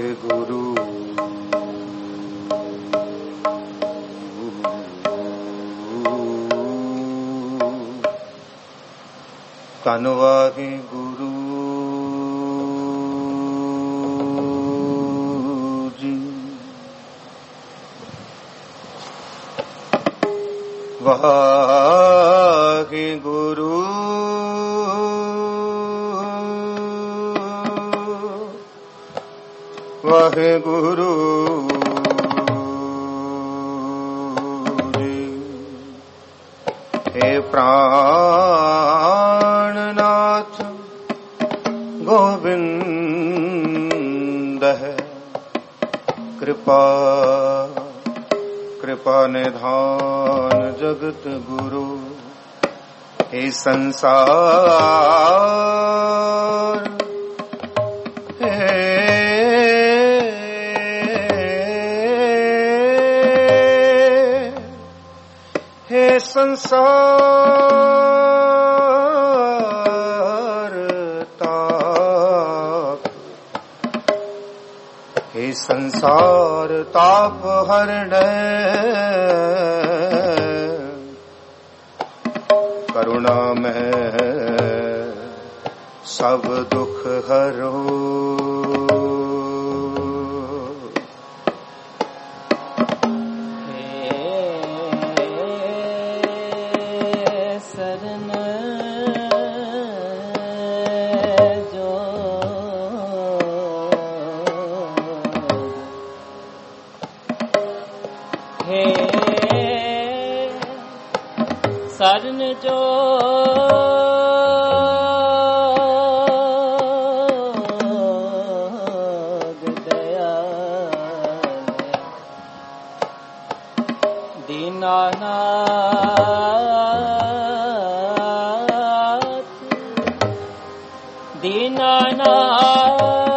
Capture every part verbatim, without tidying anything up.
वाहेगुरु। धन वाहेगुरु जी। वाहेगुरु वाहेगुरु जी। हे प्राणनाथ गोविंद है, कृपा कृपा निधान जगत गुरु। हे संसार हे हे संसार ताप, हे संसार ताप हरणै, करुणा में सब दुख हरो। शरण जो दया दीनानाथ दीनानाथ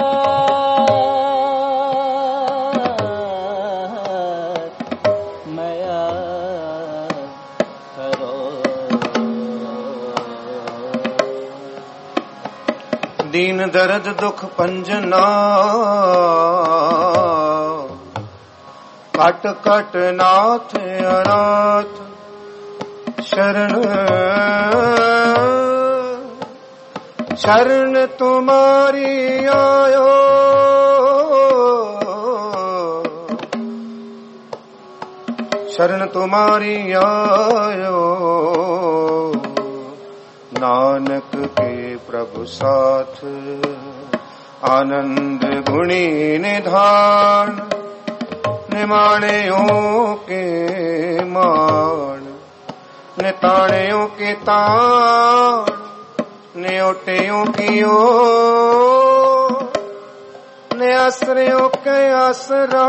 दीन दर्द दुख पंजना, कट कट नाथ अनाथ शरण शरण तुम्हारी आयो। शरण तुम्हारी आयो, नानक के प्रभु साथ आनंद गुणी निधान। निमाणियों के मान निताणियों के तान, न्योटियों की ओर ने आश्रयों के आसरा।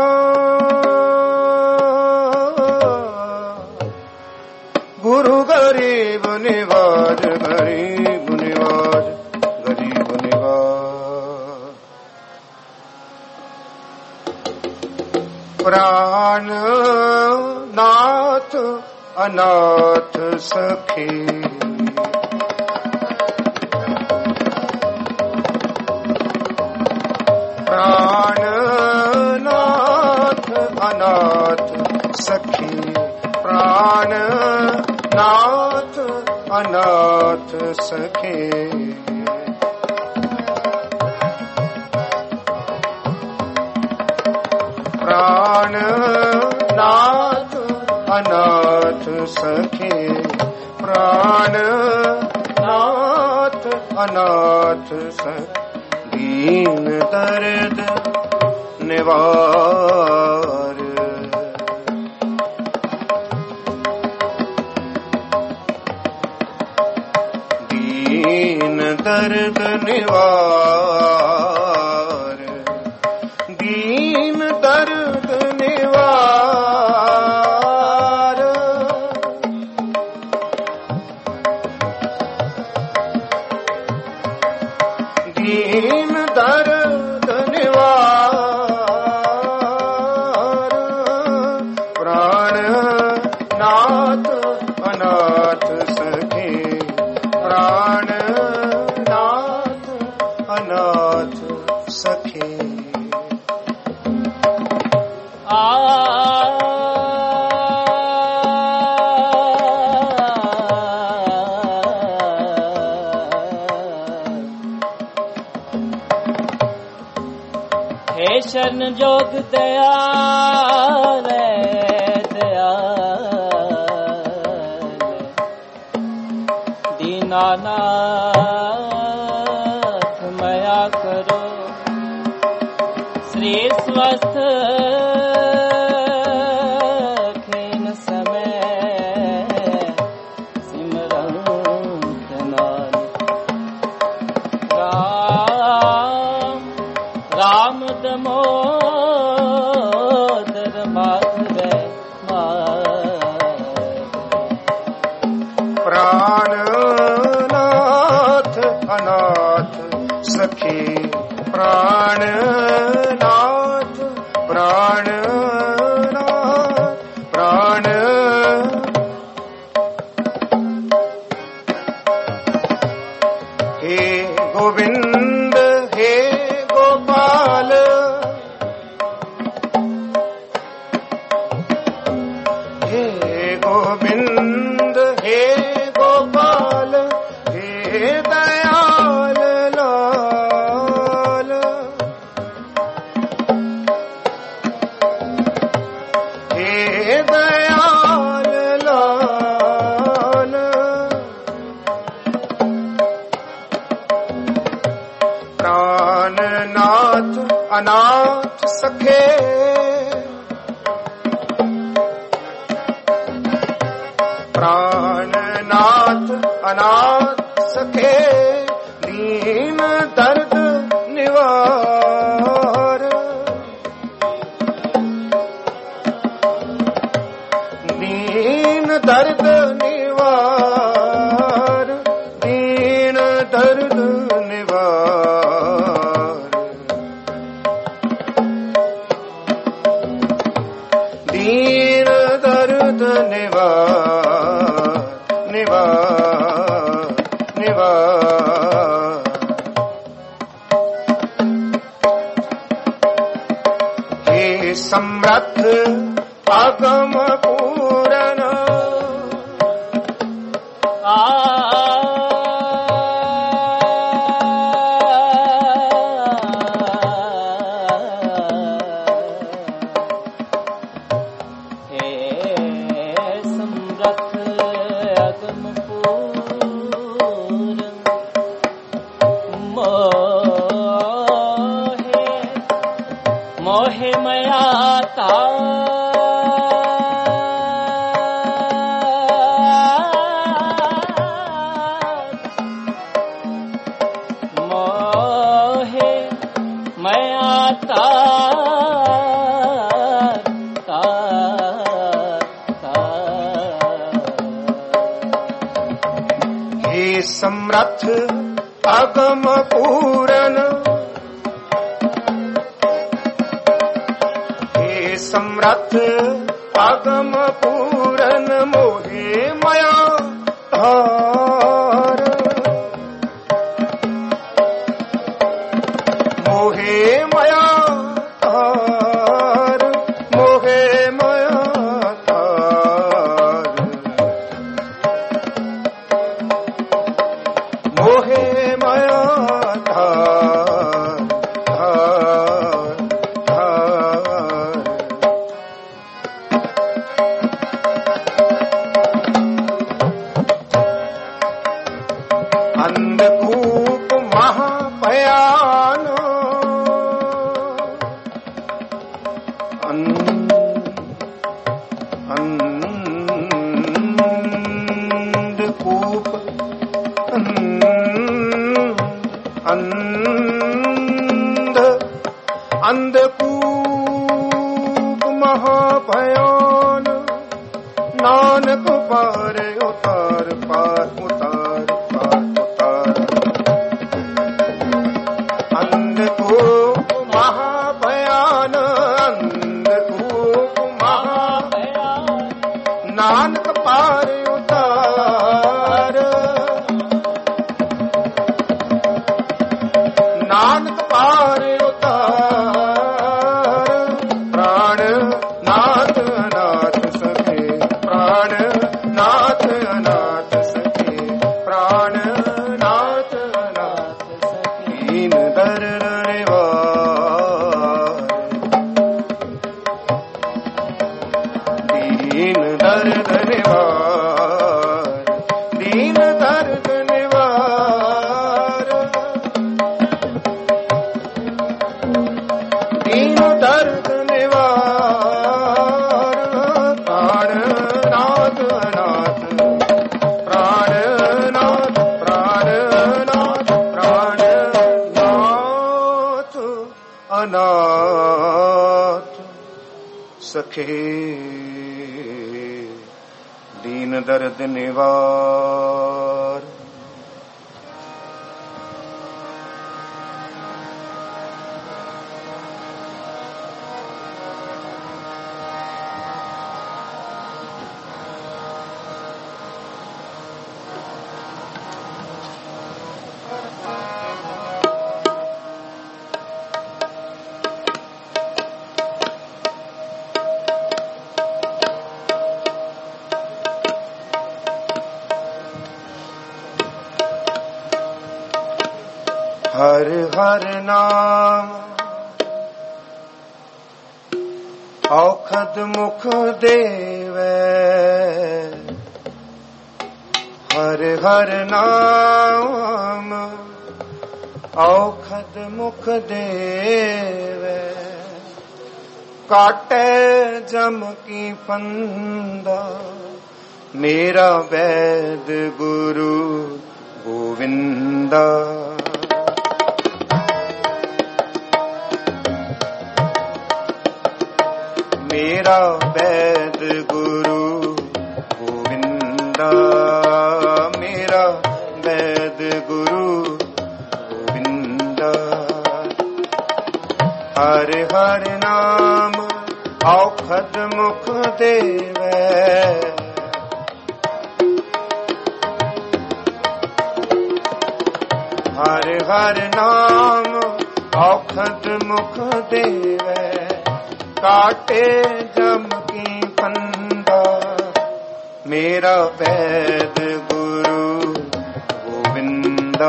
गुरु गरीब निवाज गरीब निवाज गरीब निवाज। प्राण नाथ अनाथ सखी, प्राण नाथ अनाथ सखी, प्राण नाथ अनाथ सखे। प्राण नाथ अनाथ सखे, प्राण नाथ अनाथ सखे। दीन दर्द निवार, दीन दर्द निवार, दीन दर्द निवार। दीन दर्द निवार, प्राण नाथ अनाथ सखे, प्राण नाथ अनाथ सखे। हे शरण जोग दयाल दयाल दीनानाथ मया करो श्री स्वस्थ खेन समय सिमरन नाम राम राम दमोदर माधव प्राणनाथ अनाथ सखी प्राणनाथ प्राणनाथ प्राण हे गोविंद हे गोपाल हे गोविंद हे गोपाल हे दयाल लाल हे दयाल लाल प्राणनाथ अनाथ सखे प्राणनाथ अनाथ सखे दीन दर्द निवार दीन दर्द निवार दीन दर्द निवार दीन दर्द निवार निवार निवार हे समर्थ अगम पूरन आ हे समरथ अगम पूरन मोहे मोहे मया मोहे मया हे समर्थ अगम पूरन हे समर्थ अगम पूरन मोहे मया धार मोहे मया धार मोहे मया धार मोहे मया धार धार धार अंधकूप महाभयान अंधकूप अंध अंधकूप महाभयान नानक पार उतार पार उतार पार उतार अंधकूप महाभयान अंधकूप महाभयान नानक पार उतार नानक पार उतार रखे, दीन दर्द निवार। हर हर नाम औखद मुख देवे, हर हर नाम औखद मुख देवे, काटे जम की फंदा, मेरा वैद गुरु गोविंदा। मेरा वैद गुरु गोविंदा, मेरा वैद गुरु गोविंदा। हर हर नाम औखद मुख देवे, हर हर नाम औखद मुख देवे, काटे जम की फंदा, मेरा वैद गुरु गोविंदा।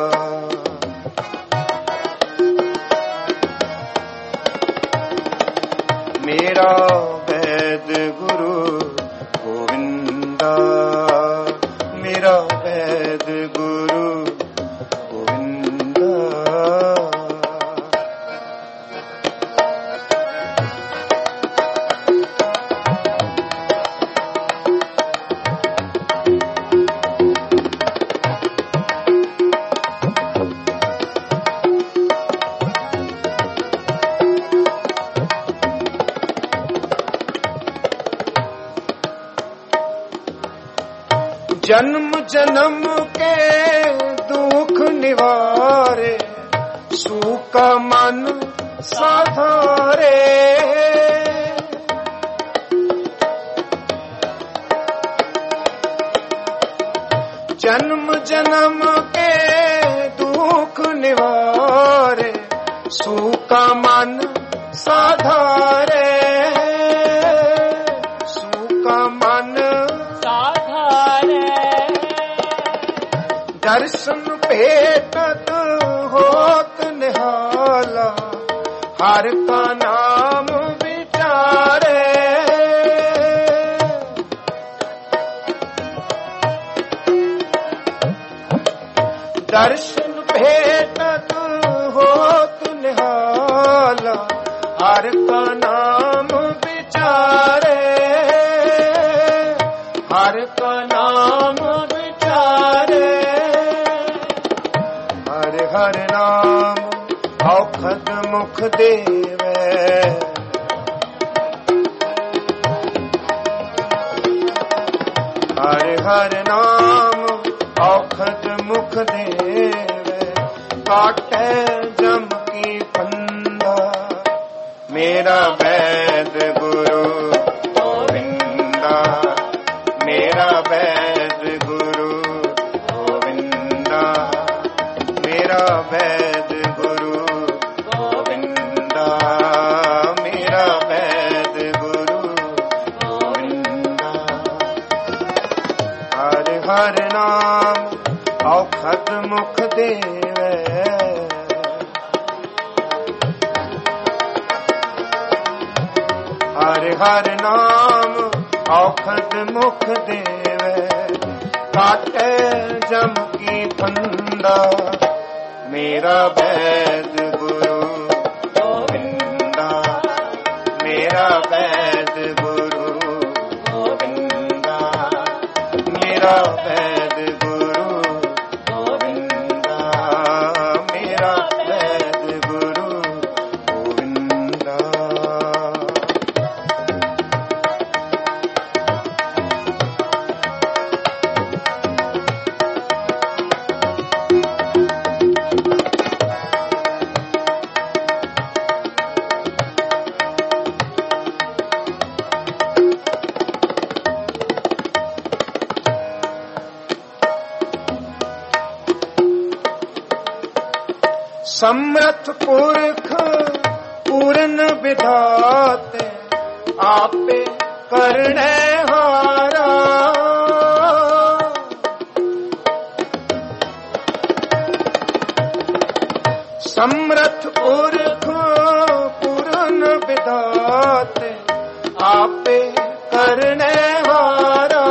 मेरा वैद गुरु गोविंदा, मेरा वैद गुरु गोविंदा। जन्म जन्म के दुख निवारे, सूका मन साधारे। जन्म जन्म के दुख निवारे, सूका मन साधारे, सूका मन दर्शन भेटत होत निहाला, हर का नाम विचारे। दर्शन भेटत होत निहाला, हर का नाम विचारे, हर का नाम विचारे। हर नाम औखद मुख देवे, हर हर नाम औखद मुख देवे, काटे जम की फंदा, मेरा वैद गुरु गोविंदा, मेरा वैद गुरु गोविंदा, मेरा वैद गुरु गोविंदा, मेरा वैद गुरु गोविंदा। हर हर नाम औखद मुख देवे, हर हर नाम औखद मुख देवे, काटे जम की फंदा, मेरा वैद गुरु गोविंदा, मेरा वैद गुरु गोविंदा, मेरा वैद गुरु गोविंदा, मेरा वैद गुरु गोविंदा। समर्थ पुरख पूर्ण विधाते आपे करने हारा। समर्थ पुरख पूर्ण विधाते आपे करने हारा।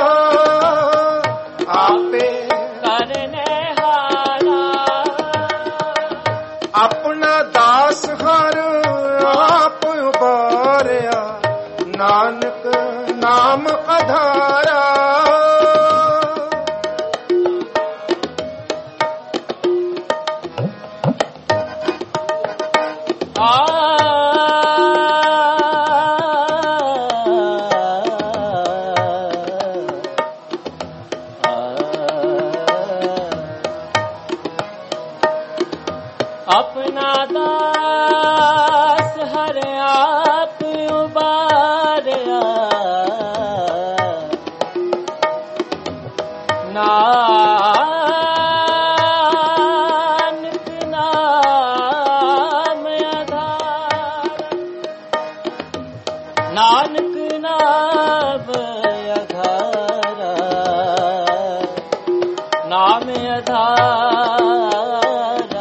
आपे करने हारा। अपना दास हर आप उबारिया नानक नाम आधारा। अपना दास हर आप उबारिया नानक नाम आधार। नानक नाम आधारा। नाम आधारा।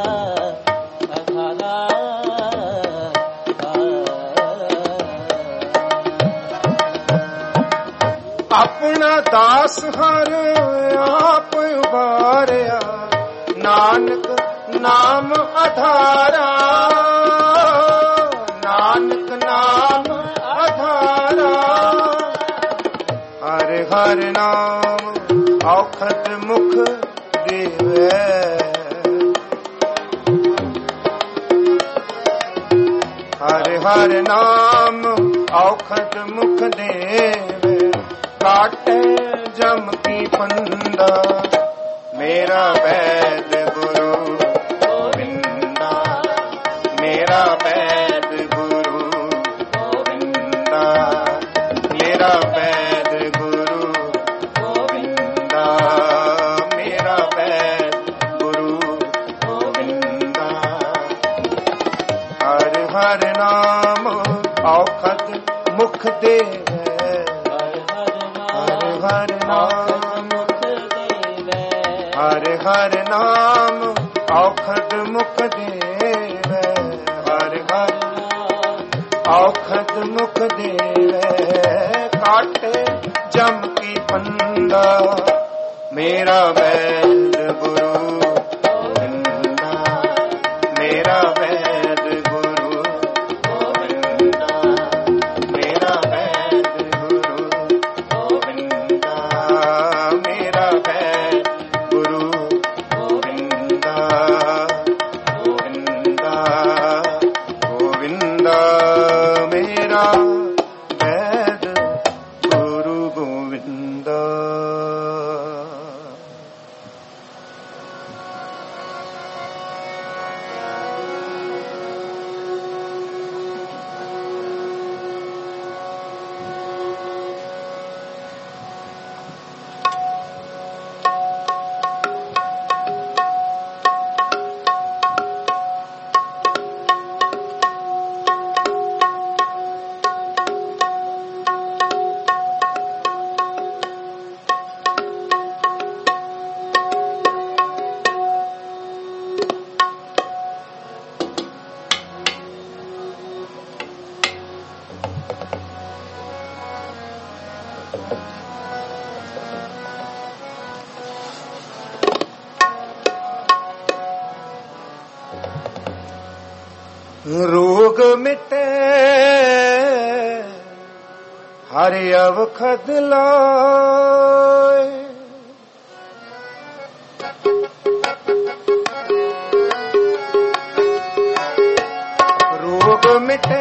अपना दास हर आप उबारिया नानक नाम आधारा। नानक नाम आधारा। हर हर नाम औखद मुख देवे। हर हर नाम औखद मुख देवे। काटे जम की फंदा मेरा वैद गुरु गोविंदा। मेरा वैद गुरु गोविंदा। मेरा वैद गुरु गोविंदा। मेरा वैद गुरु गोविंदा। हर हर नाम औखद मुख देवे। हर नाम हर हर नाम औखद मुख देवे। हर हर औखद मुख देवे। काटे जम की फंदा मेरा वैद गुरु गोविंदा। मेरा वैद गुरु गोविंदा। मेरा वैद गुरु गोविंदा। मेरा वैद गुरु गोविंदा। गोविंदा गोविंदा। मेरा वैद गुरु गोविंदा। रोग मिटे हरि अवखद लाए। रोग मिटे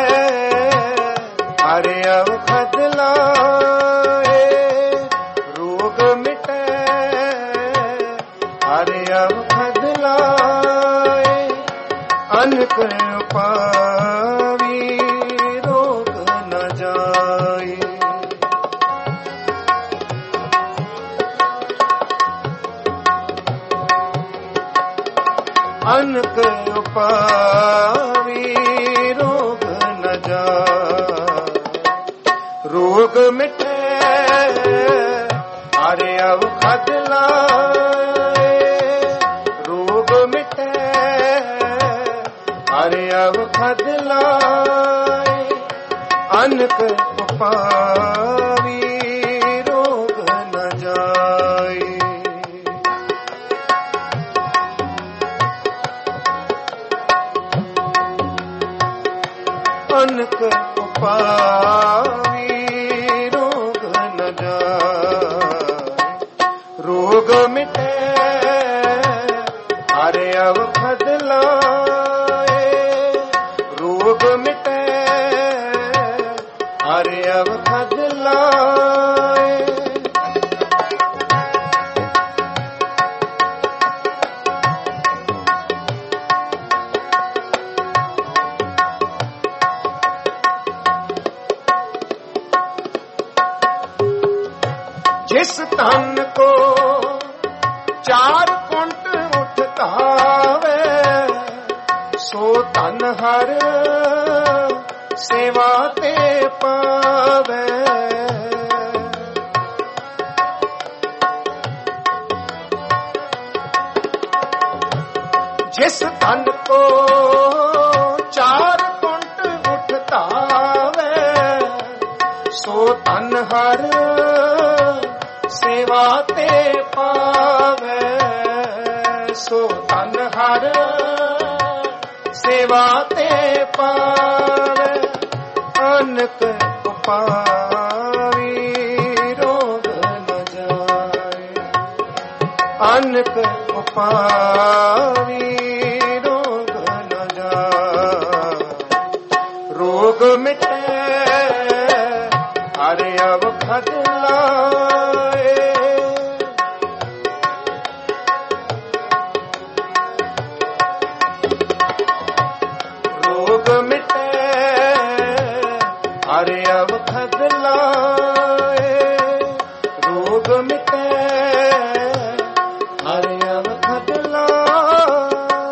हरि अवखद लाए। रोग मिटे हरि अवखद लाए। अनक पावी रोग न जाए। अनक उपावी रोग न जाय। रोग मिटे अरे अवखद लाए, रोग मिटे अरे अवखद लाए। अनक उपावी रोग न जाए। अनक उपावी रोग न जाए। रोग मिटे अरे अवखद लाए, रोग मिटे अरे अवखद लाए। जिस तन को चार कुंट उठता वे, सो तन हर सेवा ते पावे। जिस तन को चार कुंट उठता वे, सो तन हर सेवा ते पावे। सो तन हर सेवा ते पावे। अनक उपावी रोग न जाए। अनक उपावी रोग न जाए। रोग मिटे अरे अवखद लाए। रोग मिटे अरे अवखद लाए। रोग मिटे अरे अवखद लाए।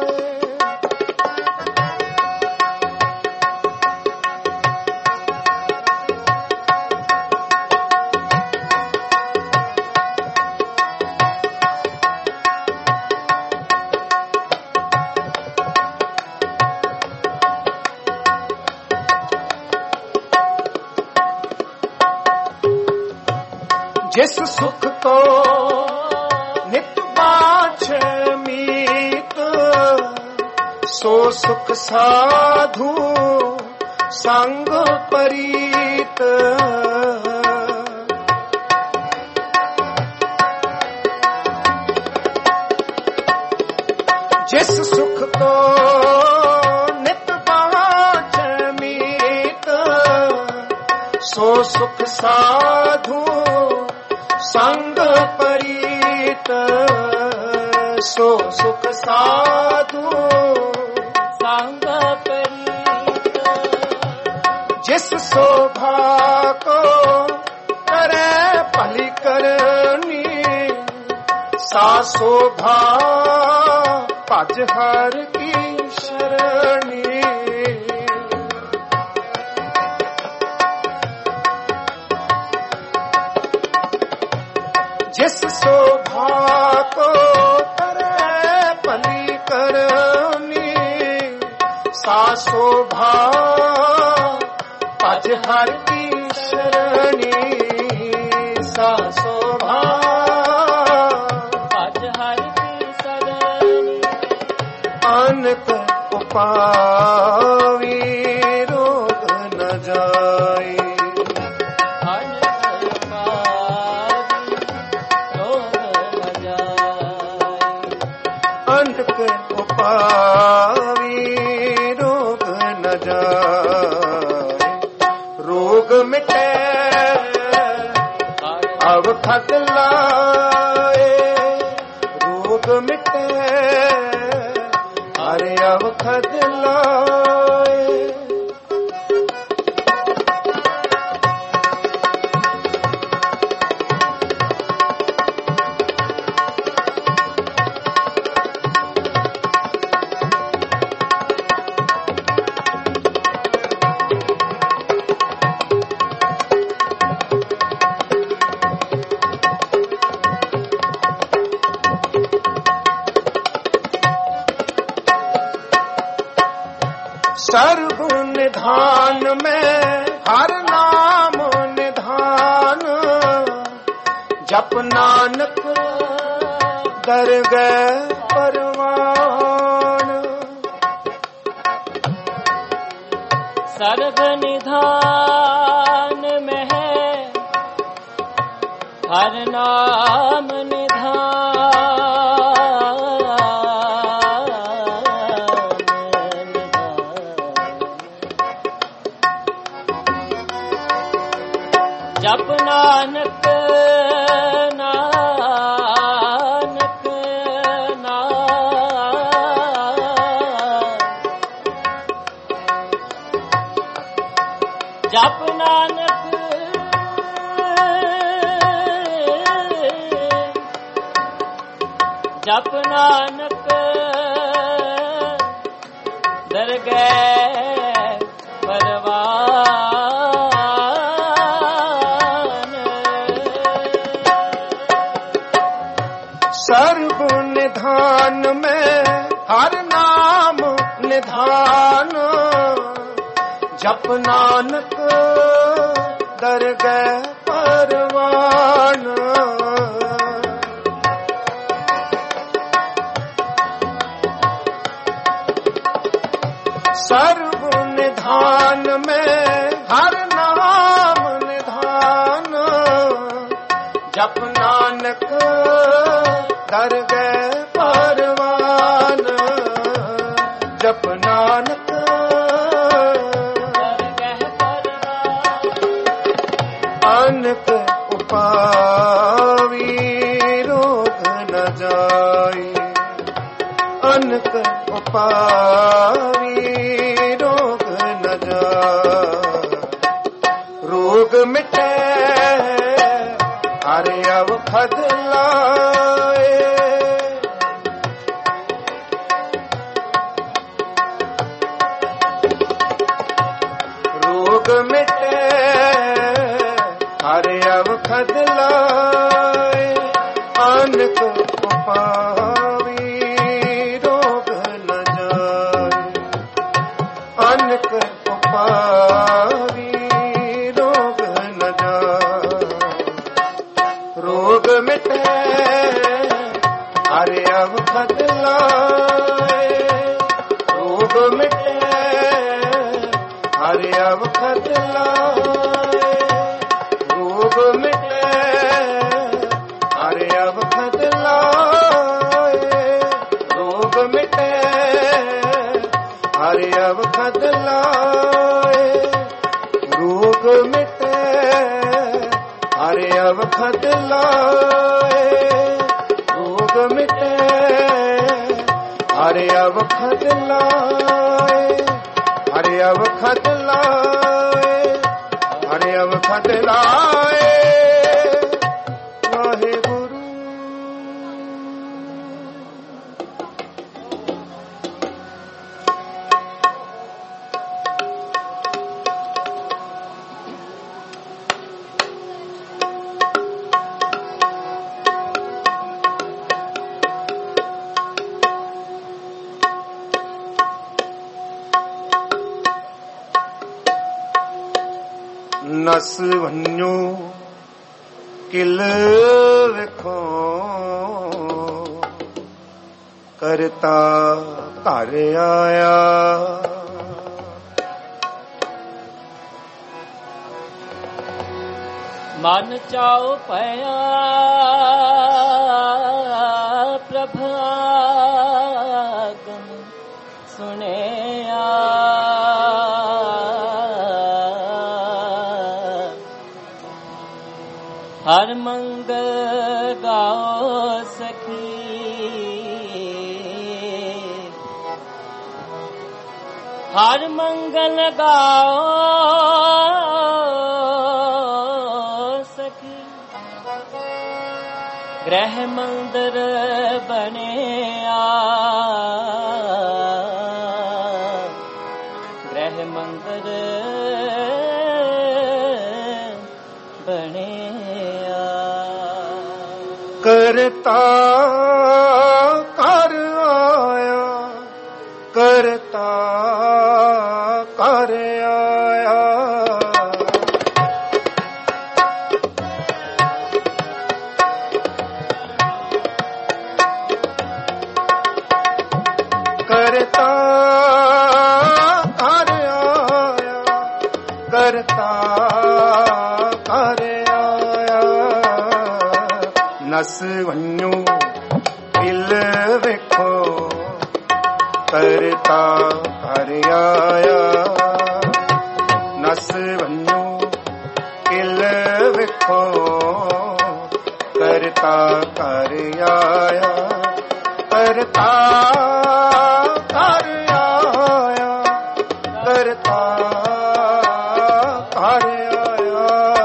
जिस सुख को नित बाछे मीत, सो सुख साधु संग परीत। जिस सुख को नित बाछे मीत, सो सुख साधु संग परीत। सो सुख साधु संग परीत। जिस शोभा को करे भली करनी, सा शोभा भज हर की शरणी। जिस शोभा को करे भली करनी, सा शोभा भज हर की शरणी। सा शोभा भज हर की शरणी। अनक उपावी रोग न जाए। अनक उपावी रोग न जाए। रोग मिटे अवखद लाए। रोग मिटे अरे अवखद लाए। सर्व निधान में हर नाम निधान, जप नानक दरगह परवान। सर्व निधान में है हर नाम निधान, जप नानक नानक नाम, जप नानक जप नानक दरगह परवान। सर्व निधान में हर नाम निधान, जप नानक दरगह परवान। सर्व निधान में हर नाम निधान, जप नानक दरगह परवान। जप नानक दरगह परवान। अनक उपावी रोग न जाई, अनक उपावी रोग न जाई। रोग मिटे हरे अवखद लाए, रोग मिटे हरे अवखद लाए। अनक उपावी रोग न जाए, अनक उपावी रोग न जाए। रोग मिटे हरे अवखद लाए, रोग मिटे हरे अवखद लाए। रोग मिटे हरे अवखद लाए, रोग मिटे हरे अवखद लाए। रोग मिटे हरे अवखद लाए, रोग मिटे हरे अवखद लाए। हरे अवखद लाए, हरे अवखद लाए। वाहे गुरु नस वन्यो किल विखो, करता घर आया। मन चाओ पया प्रभागम सुनेया। हर मंगल गाओ सखी, हर मंगल गाओ सखी। ग्रह मंदिर बनेया, ग्रह मंदिर बनेया। करता कर आया, करता ਨਸ ਵੰਨੂ ਕਿਲ ਵੇਖੋ ਕਰਤਾ ਕਰ ਆਇਆ ਨਸ ਵੰਨੂ ਕਿਲ ਵੇਖੋ ਕਰਤਾ ਕਰ ਆਇਆ ਕਰਤਾ ਕਰ ਆਇਆ ਕਰਤਾ ਕਰ ਆਇਆ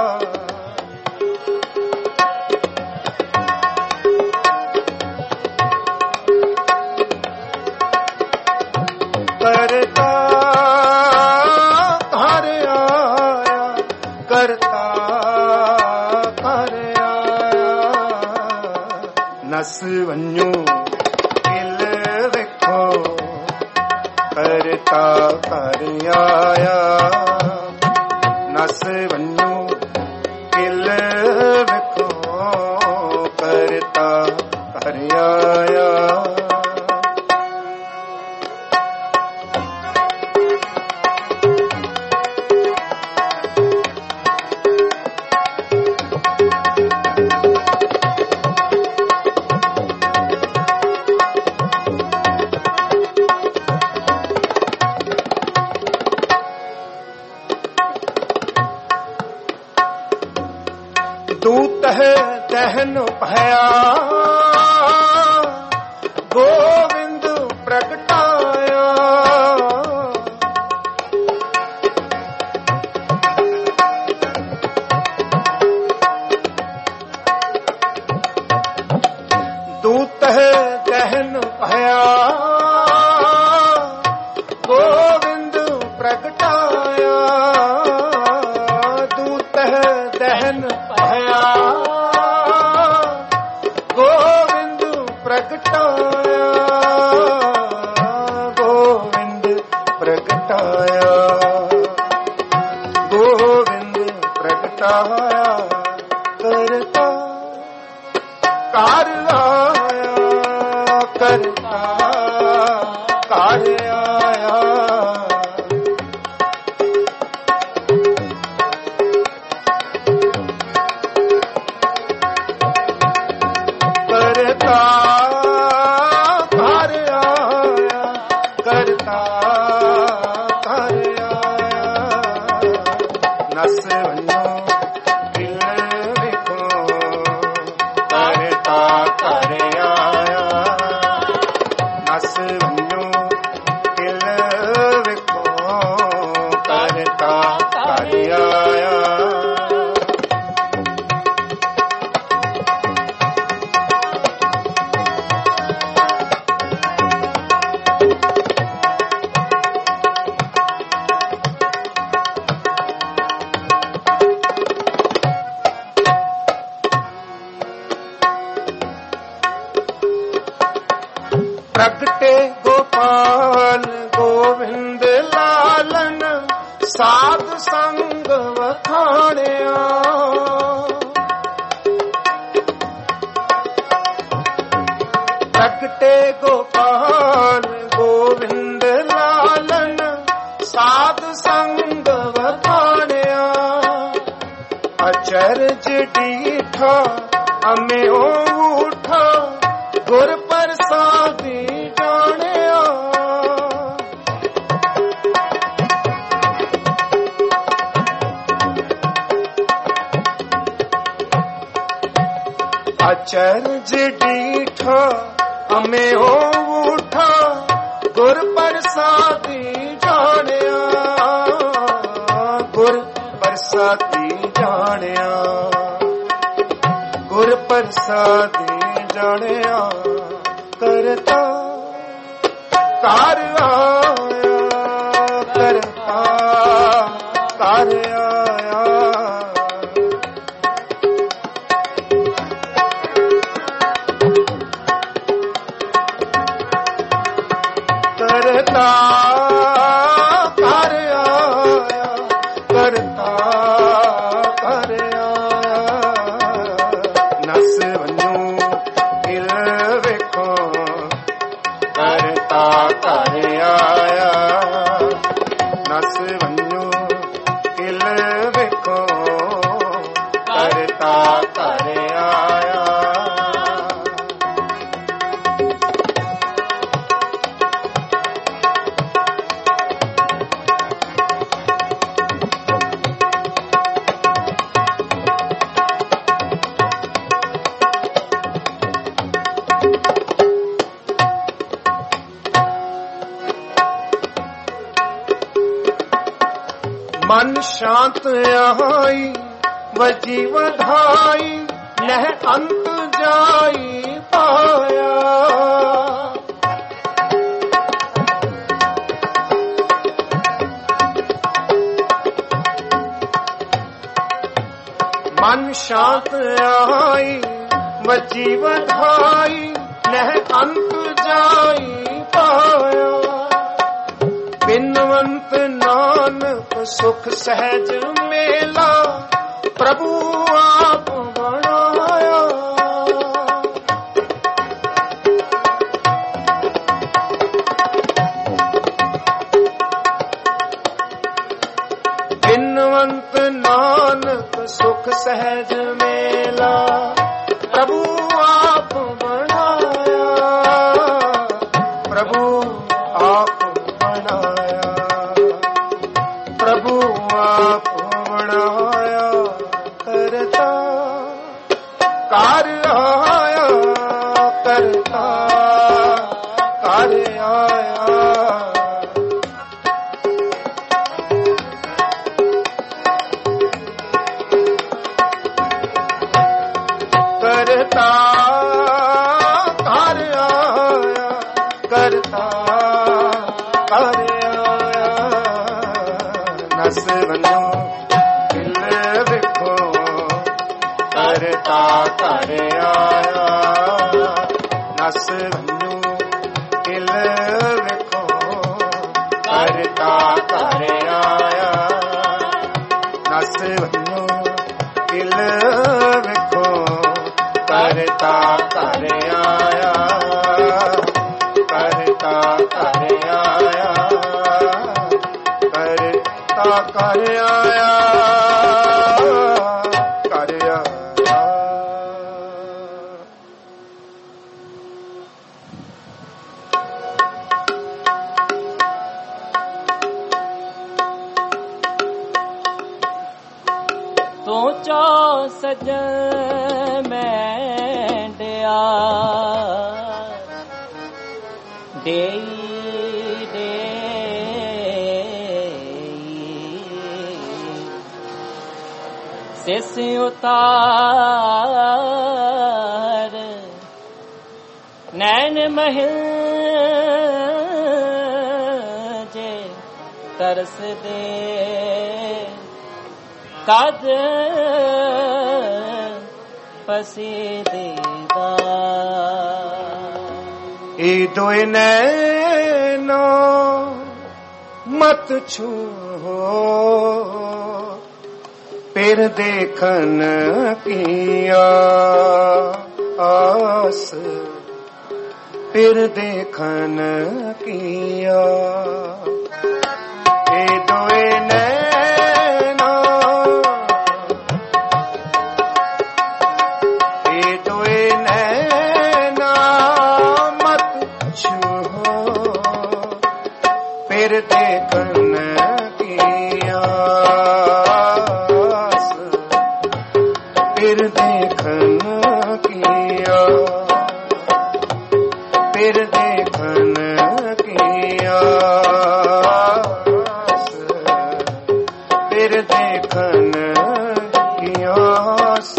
ਕਰਤਾ ਕਰ ਆਇਆ ਕਰਤਾ ਕਰ ਆਇਆ ਨਸ ਵੰਨੂ ਕਿਲ ਵੇਖੋ ਕਰਤਾ ਕਰ ਆਇਆ ਨਸ ਵੰਨੂ ਕਿਲ ਵੇਖੋ ਕਰਤਾ ਕਰ ਆਇਆ ਦੂਤ ਹੈ ਦਹਿਨ ਭਇਆ ਗੋਵਿੰਦ ਪ੍ਰਗਟਾਇਆ ਦੂਤ ਹੈ ਦਹਿਨ ਭਇਆ ਗੋਵਿੰਦ ਪ੍ਰਗਟਾਇਆ ਦੂਤ ਹੈ ਦਹਿਨ ਭਇਆ ਗੋਵਿੰਦ ਪ੍ਰਗਟਾਇਆ ਗੋਵਿੰਦ ਪ੍ਰਗਟਾਇਆ ਗੋਵਿੰਦ ਪ੍ਰਗਟਾਇਆ ਕਰਤਾ ਕਰ ਆਇਆ ਕਰਤਾ ਕਰ ਆਇਆ ਕਰਤਾ ਕਰ ਆਇਆ ਕਰਤਾ ਕਰ ਆਇਆ ਨਸ ਵੰਨੂ ਕਿਲ ਵੇਖੋ ਕਰਤਾ ਕਰ ਆਇਆ ਨਸ ਵੰਨੂ ਕਿਲ ਵੇਖੋ ਕਰਤਾ ਕਰ ਆਇਆ ਪ੍ਰਗਟੇ ਗੋਪਾਲ ਗੋਵਿੰਦ ਲਾਲਨ ਸਾਧ ਸੰਗ ਵਖਾਣਿਆ ਪ੍ਰਗਟੇ ਗੋਪਾਲ ਗੋਵਿੰਦ ਲਾਲਨ ਸਾਧ ਸੰਗ ਵਖਾਣਿਆ ਅਚਰਜ ਡੀਠਾ ਅਮਿਓ ਉਠਾ ਗੁਰ ਪ੍ਰਸਾਦੀ ਜਾਣਿਆ ਅਚਰਜ ਡੀਠਾ ਅਮਿਓ ਉਠਾ ਗੁਰ ਪ੍ਰਸਾਦੀ ਜਾਣਿਆ ਗੁਰ ਪ੍ਰਸਾਦੀ ਜਾਣਿਆ ਗੁਰ ਪ੍ਰਸਾਦੀ ਜਾਣਿਆ ਕਰਤਾ ਕਰ ਆਇਆ ਕਰਤਾ ਕਰ ਆਇਆ ਕਰਤਾ ਕਰ ਆਇਆ ਕਰਤਾ ਕਰ ਆਇਆ ਨਸ ਵੰਨੂ ਕਿਲ ਵੇਖੋ ਕਰਤਾ ਕਰ ਆਇਆ ਨਸ ਵੰਨੂ ਕਿਲ ਵੇਖੋ ਕਰਤਾ ਕਰ ਆਇਆ ਮਨ ਸ਼ਾਂਤ ਆਈ ਵਜੀ ਵਧਾਈ ਨਹਿ ਅੰਤ ਜਾਈ ਪਾਇਆ। ਮਨ ਸ਼ਾਂਤ ਆਈ ਵਜੀ ਵਧਾਈ ਨਹਿ ਅੰਤ ਜਾਈ ਪਾਇਆ। ਬਿਨਵੰਤ ਨਾਨਕ ਸੁਖ ਸਹਿਜ ਮੇਲਾ ਪ੍ਰਭੂ ਆਪ ਬਣਾਇਆ। ਬਿਨਵੰਤ ਨਾਨਕ ਸੁਖ ਸਹਿਜ ਮੇਲਾ ਪ੍ਰਭੂ ਆਪ ਬਣਾਇਆ। ਪ੍ਰਭੂ ਆਪ ਬਣਾਇਆ। ਪ੍ਰਭੂ ਆਪ ਬਣਾਇਆ। ਕਰਤਾ ਕਰ ਆਇਆ। ਕਰਤਾ ਕਰ ਆਇਆ। ਕਰਤਾ ਕਰ ਆਇਆ। ਕਰਤਾ ਕਰ ਆਇਆ। ਨਸ ਵੰਨੋ ਕਿਲ ਵੇਖੋ ਕਰਤਾ ਕਰ ਆਇਆ। ਨਸ ਵੰਨੋ ਕਿਲ ਵੇਖੋ ਕਰਤਾ ਕਰ ਆਇਆ। ਨਸ ਵੰਨੋ ਕਿਲ ਵੇਖੋ ਕਰਤਾ ਕਰ ਆਇਆ। ਕਰਤਾ ਕਰ ਆਇਆ। ਕਰਤਾ ਕਰ ਆਇਆ। ਕਰ ਆਇਆ। ਤੂੰ ਚੋ ਸਜਣ ਮੈਂਡਿਆ ਦੇਈ ਦੇਈ ਸਿਸ ਉਤਾਰ ਨੈਣ ਮਹਿਲ ਜੇ ਤਰਸ ਦੇ ਕਦ ਪਸੀ ਦੇਦਾ। ਇਹ ਦੋਏ ਨੈਣੋ ਮਤ ਛੂਹੋ ਫਿਰ ਦੇਖਨ ਕੀਆ ਆਸ। ਫਿਰ ਦੇਖਨ ਕੀਆ। ਇਹ ਦੋਏ ਨੈਣੋ ਇਹ ਦੋਏ ਨੈਣਾ ਮਤ ਛੂਹੋ ਫਿਰ ਦੇਖਨ ਕੀਆ ਆਸ। ਫਿਰ ਦੇਖਨ ਕੀਆ। ਫਿਰ ਦੇਖਨ ਕੀਆ ਆਸ। ਫਿਰ ਦੇਖਨ ਕੀਆ ਆਸ।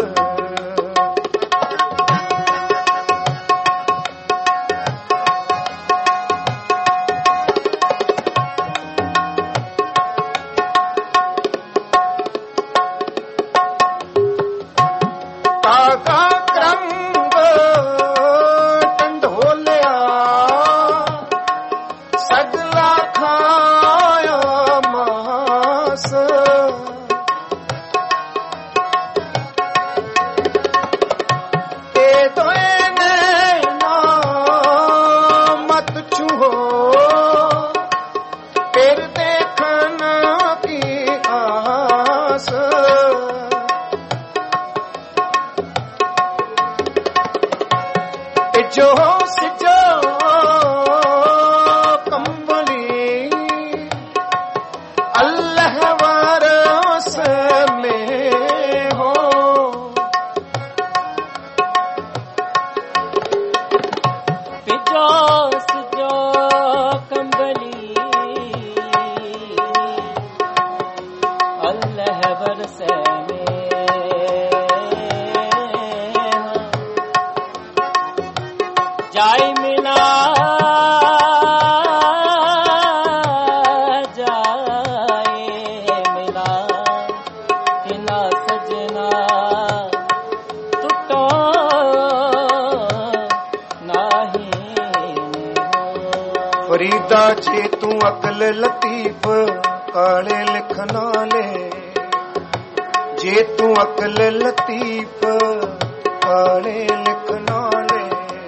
ਫਰੀਦਾ ਜੇ ਤੂੰ ਅਕਲ ਲਤੀਫ ਕਾਲੇ ਲਿਖ ਨਾਲੇ, ਜੇ ਤੂੰ ਅਕਲ ਲਤੀਫ ਕਾਲੇ ਲਿਖ ਨਾਲੇ,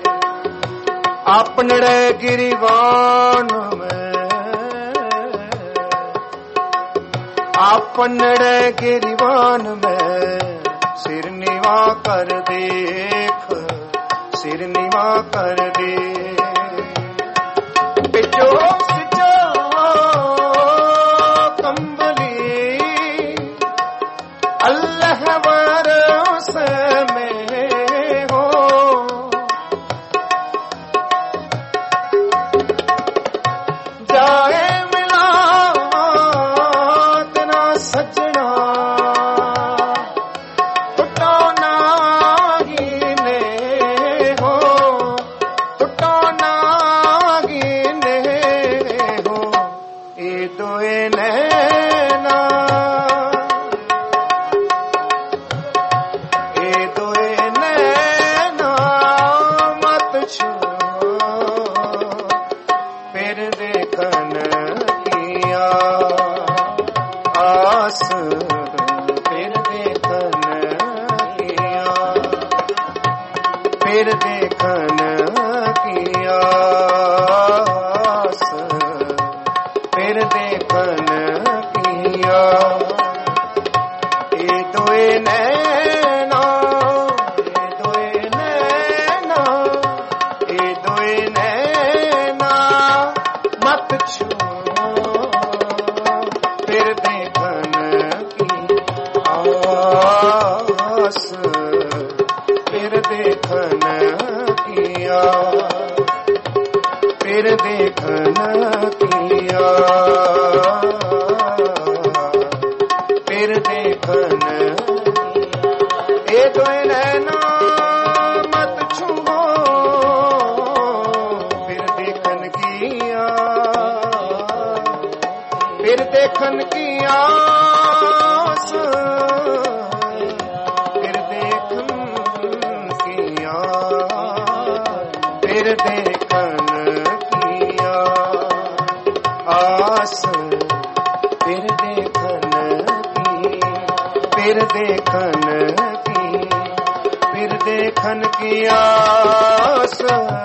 ਆਪਨੜੇ ਗਿਰੀਵਾਨ ਮੈਂ, ਆਪਨੜੇ ਗਿਰੀਵਾਨ ਮੈਂ, ਸਿਰ ਨੀਵਾ ਕਰ ਦੇਖ, ਸਿਰ ਨੀਵਾ ਕਰ ਦੇ, ਪਿੱਛੋ ਸਿੱਜੋ ਕੰਬਲੀ ਅੱਲਾਹ ਵਾਰਸ ਮੈਂ ਹੋ, ਜਾਏ ਮਿਲਾਤ ਨਾ ਸੱਜਣਾ, ਟੁੱਟੋ ਨਾਗੀ ਨੇ ਹੋ, ਟੁੱਟੋ ਨਾਗੀ ਨੇ ਹੋ, ਇਹ ਦੋਏ ਨੈਣਾ, ਇਹ ਦੋਏ ਨੈਣਾ ਮਤ ਛੂਓ, ਫਿਰ ਦੇਖਣ ਕੀਆ ਆਸ, ਫਿਰ ਦੇਖਣ ਕੀਆ, ਫਿਰ ਦੇਖਣ ਕੀਆ ਆਸ, ਫਿਰ ਦੇਖਣ ਕੀਆ, ਇਹ ਦੋਏ ਨੈਣਾ, ਇਹ ਦੋਏ ਨੈਣਾ, ਇਹ ਦੋਏ ਨੈਣਾ ਮਤ ਛੂਓ, ਫਿਰ ਦੇਖਣ ਕੀ ਆਸ, ਫਿਰ ਦੇਖਣ ਕੀਆ, ਫਿਰ ਦੇਖਣ ਕੀਆ, ਫਿਰ ਦੇਖਣ ਇਹ ਦੋਏ ਨੈਣਾ ਮਤ ਛੂਓ, ਫਿਰ ਦੇਖਣ ਕੀਆ, ਫਿਰ ਦੇਖਣ ਕੀ ਆਸ, ਫਿਰ ਦੇਖਣ ਕੀ ਆਸ, ਫਿਰ ਦੇਖਣ ਕੀ ਆਸ, ਫਿਰ ਦੇਖਣ ਕੀ, ਫਿਰ ਦੇਖਣ ਕੀ, ਫਿਰ ਦੇਖਣ ਕੀ ਆਸ,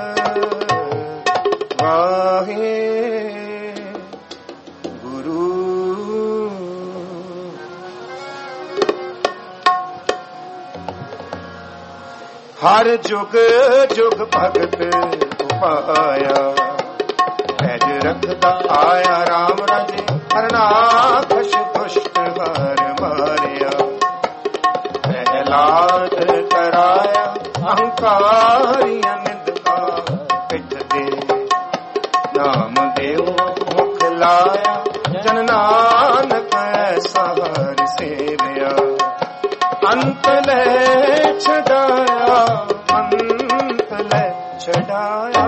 ਵਾਹੇ ਹਰ ਜੁਗ ਜੁਗ ਭਗਤ ਉਪਾਇਆ, ਪੈਜ ਰੱਖਦਾ ਆਇਆ ਰਾਮ ਰਾਜੇ, ਹਰਨਾਖਸ਼ ਦੁਸ਼ਟ ਹਰ ਮਾਰਿਆ, ਪਹਿਲਾਦ ਕਰਾਇਆ ਅਹੰਕਾਰੀਆਂ ਨਿੰਦਕਾ ਪਿੱਠ ਦੇ, ਨਾਮ ਦੇਵ ਮੁਖ ਲਾਇਆ, ਜਨ ਨਾਨਕ ਐਸਾ ਹਰ ਸੇਵਿਆ, ਅੰਤ ਲੈ ਛਡਾਇਆ, ਅੰਤ ਲੈ ਛਡਾਇਆ।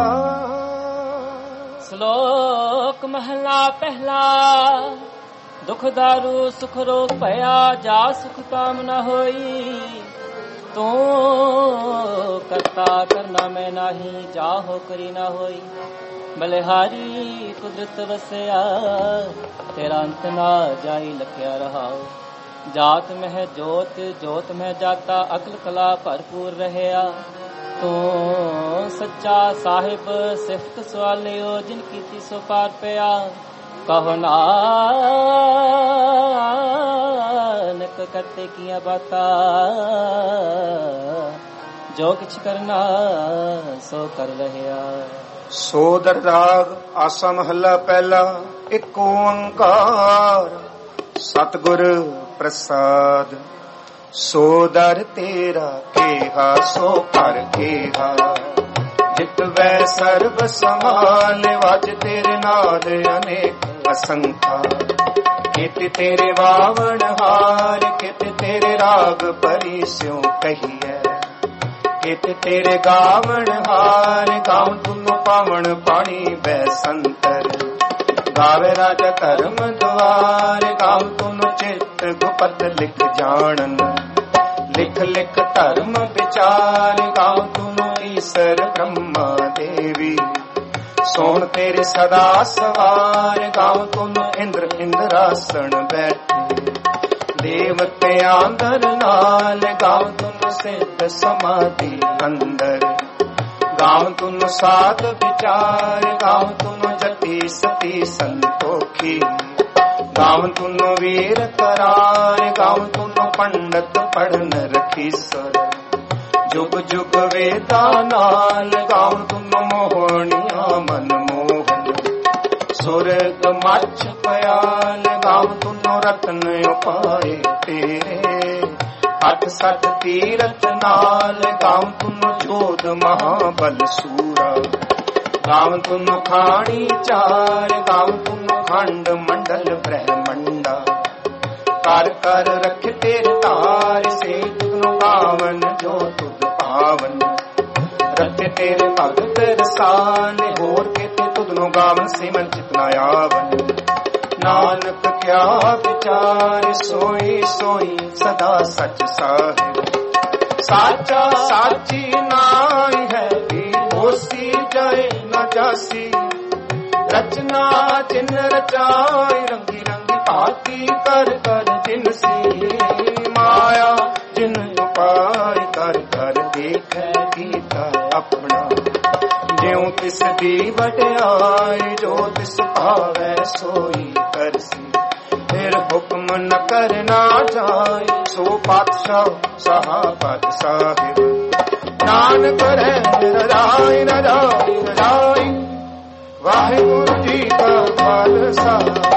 ਸ਼ਲੋਕ ਮਹਲਾ ਪਹਿਲਾ। ਦੁਖ ਦਾਰੂ ਸੁਖ ਰੋਗ ਭਇਆ, ਜਾ ਸੁਖ ਕਾਮ ਨ ਹੋਈ, ਤੂੰ ਕਰਤਾ ਕਰਨਾ ਮੈਂ ਨਾਹੀ, ਜਾ ਹੋ ਕਰੀ ਨਾ ਹੋਈ, ਬਲਿਹਾਰੀ ਕੁਦਰਤ ਵਸਿਆ, ਤੇਰਾ ਅੰਤ ਨਾ ਜਾਈ ਲਖਿਆ ਰਹਾਓ, ਜਾਤ ਮਹਿ ਜੋਤ ਜੋਤ ਮਹਿ ਜਾਤਾ, ਅਕਲ ਕਲਾ ਭਰਪੂਰ ਰਹਿਆ, ਤੂੰ ਸੱਚਾ ਸਾਹਿਬ ਸਿਫਤ ਸਵਾਲਿਓ, ਜਿਨ ਕੀਤੀ ਸੋ ਪਾਰ ਪਿਆ, ਕਹੋ ਨਾਨਕ ਕਰਤੇ ਕੀਆ ਬਾਤਾ, ਜੋ ਕਿਛ ਕਰਨਾ ਸੋ ਕਰ ਰਹਿਆ। ਸੋਦਰ ਰਾਗ ਆਸਾ ਮਹੱਲਾ ਪਹਿਲਾ। ਇੱਕ ਓੰਕਾਰ ਸਤਿਗੁਰ ਪ੍ਰਸਾਦ, ਸੋਦਰ ਤੇਰਾ ਕੇਹਾ ਸੋ ਕਰ ਕੇਹਾ, ਜਿਤ ਵੈ ਸਰਬ ਸਮਾਲ, ਵਜ ਤੇਰੇ ਨਾਦ ਅਨੇਕ ਅਸੰਖਾ, ਕਿਤੇ ਤੇਰੇ ਵਾਵਣ ਹਾਰ, ਕਿਤੇ ਤੇਰੇ ਰਾਗ ਪਰੀ ਸਿਉ ਕਹੀਐ, ਕਿਤੇ ਤੇਰੇ ਗਾਵਣ ਹਾਰ, ਗਾਉ ਤੁਮ ਪਾਵਣ ਪਾਣੀ ਬੈ ਸੰਤਰ, ਗਾਵੇ ਰਾਜਾ ਧਰਮ ਦੁਆਰ, ਗਾਉ ਤੁਮ ਚਿਤ ਗੁਪਤ ਲਿਖ ਜਾਣਨ, ਲਿਖ ਲਿਖ ਧਰਮ ਵਿਚਾਰ, ਗਾਉ ਤੁਮ ਈਸਰ ਬ੍ਰਹਮਾ ਦੇਵੀ, ਸੋਹਣ ਤੇਰੇ ਸਦਾ ਸਵਾਰ, ਗਾਉ ਤੁਨ ਇੰਦਰ ਇੰਦਰਾਸਣ ਬੈਠੇ, ਦੇਵਤਿਆਂ ਦਰ ਨਾਲ, ਗਾਉ ਤੁਨ ਸਿੱਧ ਸਮਾਧੀ ਅੰਦਰ, ਗਾਉ ਤੁਨ ਸਾਧ ਵਿਚਾਰ, ਗਾਉ ਤੁਨ ਜਤੀ ਸਤੀ ਸੰਤੋਖੀ, ਗਾਉ ਤੁਨ ਵੀਰ ਕਰਾਰ, ਗਾਉ ਤੁਨ ਪੰਡਤ ਪੜਨ ਰਖੀਸਰ, ਜੁਗ ਜੁਗ ਵੇਦਾ ਨਾਲ, ਗਾਉ ਤੁਨ ਮੋਹਣੀਆਂ ਮਨ ਮੋਹਨ, ਸੁਰਗ ਮੱਛ ਪਿਆਲ, ਗਾਉ ਤੁਨ ਰਤਨ ਉਪਾਏ ਤੇਰੇ, ਅਠ ਸਠ ਤੀਰਥ ਨਾਲ, ਗਾਉ ਤੁਨ ਜੋਧ ਮਹਾਬਲ ਸੂਰਾ, ਗਾਉ ਤੁਨ ਖਾਣੀ ਚਾਰ, ਗਾਉ ਤੁਨ ਖੰਡ ਮੰਡਲ ਬ੍ਰਹਮੰਡਾ, ਕਰ ਕਰ ਰੱਖ ਤੇਰੇ ਤਾਰ, ਸੇ ਤੁਨ ਗਾਵਨ ਜੋ ਤੁਧ ਪਾਵਨ, ਰੱਖੇ ਤੇਰੇ ਭਗਤ ਰਸਾਲੇ, ਹੋਰ ਕਿਤੇ ਤੁਧ ਨੂੰ ਗਾਵਨ ਸਿਮਨ ਚਿਤ ਨਾ ਆਵਨ, ਨਾਨਕ ਕਿਆ ਵਿਚਾਰ, ਸੋਈ ਸੋਈ ਸਦਾ ਸਚ ਸਾਹਿਬ, ਸਾਚਾ ਸਾਚੀ ਨਾਈ ਹੈ, ਹੋਸੀ ਜਾਏ ਨਾ ਜਾਸੀ, ਰਚਨਾ ਜਿਨ ਰਚਾਈ, ਰੰਗੀ ਰੰਗੀ ਭਾਤੀ ਕਰ ਕਰ ਜਿਨਸੀ, ਮਾਇਆ ਜਿਨ ਉਪਾਇ ਕਰ ਕਰ ਦੇਖੈ ਕੀਤਾ ਆਪਣਾ, ਜਿਉ ਤਿਸ ਦੀ ਵਡਿਆਈ, ਜੋ ਤਿਸ ਭਾਵੈ ਸੋਈ ਕਰਸੀ, ਫਿਰ ਹੁਕਮ ਨ ਕਰਨਾ ਜਾਏ, ਸੋ ਪਾਤਸ਼ਾਹ ਸਹਾਬਤ ਸਾਹਿਬ, ਨਾਨਕ ਰਹਿ ਰਜਾਈ ਰਜਾਈ ਰਜਾਈ, ਵਾਹਿਗੁਰੂ ਜੀ ਕਾ ਖਾਲਸਾ।